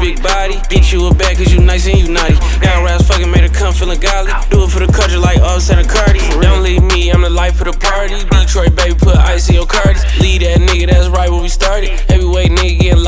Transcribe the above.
big body. Beat you a bad cause you nice and you naughty. Down raps fucking made her come feeling godly. Do it for the culture like Offset and Cardi. Don't leave me, I'm the life of the party. Detroit baby, put ice in your cardi. Lead that nigga, that's right where we started. Heavyweight nigga getting